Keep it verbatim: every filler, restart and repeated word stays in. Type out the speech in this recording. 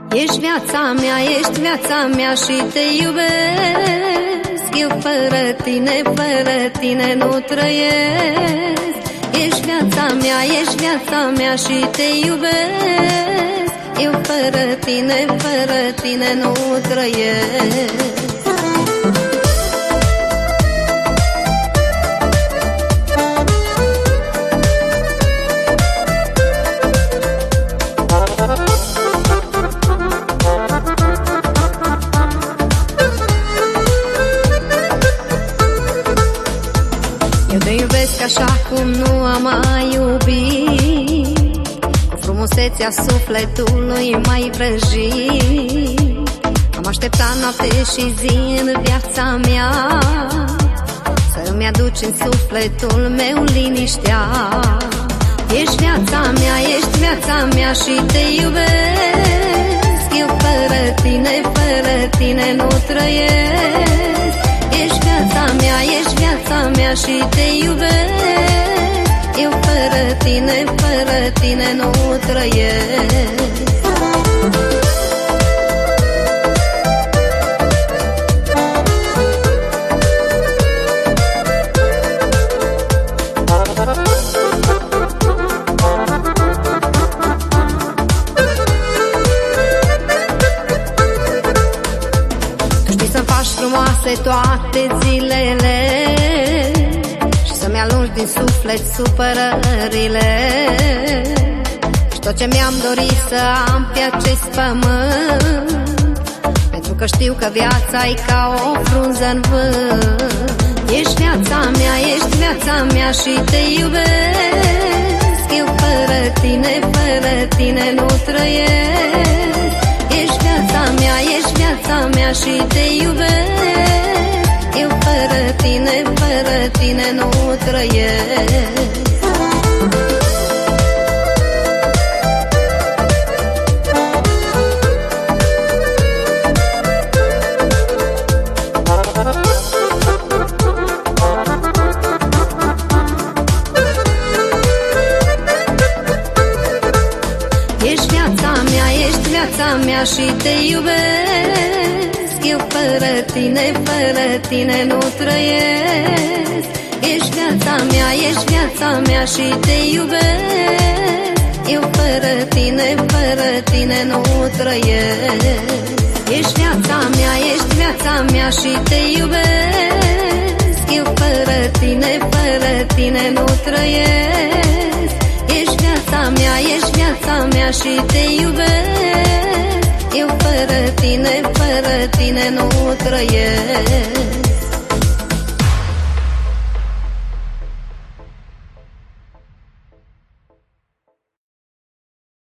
Ești viața mea, ești viața mea și te iubesc. Eu fără tine, fără tine nu trăiesc. Ești viața mea, ești viața mea și te iubesc. Eu fără tine, fără tine nu trăiesc. Eu te iubesc așa cum nu am mai iubit, cu frumusețea sufletului mai vrăjit. Am așteptat noapte și zi în viața mea, să îmi aduci în sufletul meu liniștea. Ești viața mea, ești viața mea și te iubesc. Eu fără tine, fără tine nu trăiesc. Ești viața mea, ești viața mea și te iubesc. Eu fără tine, fără tine nu trăiesc. Frumoase toate zilele și să-mi alungi din suflet supărările. Și tot ce mi-am dorit să am pe acest pământ, pentru că știu că viața-i ca o frunză în vânt. Ești viața mea, ești viața mea și te iubesc. Eu fără tine, fără tine nu trăiesc. Ești viața mea, ești viața mea și te iubesc. Eu fără tine, fără tine nu trăiesc. Ești viața mea, ești viața mea și te iubesc. Eu fără tine, fără tine nu trăiesc. Ești viața mea, ești viața mea și te iubesc. Eu fără tine, fără tine nu trăiesc. Ești viața mea, ești viața mea și te iubesc. Eu fără tine, fără tine nu trăiesc. Ești viața mea, ești viața mea și te iubesc. Eu fără tine, fără tine nu trăiesc.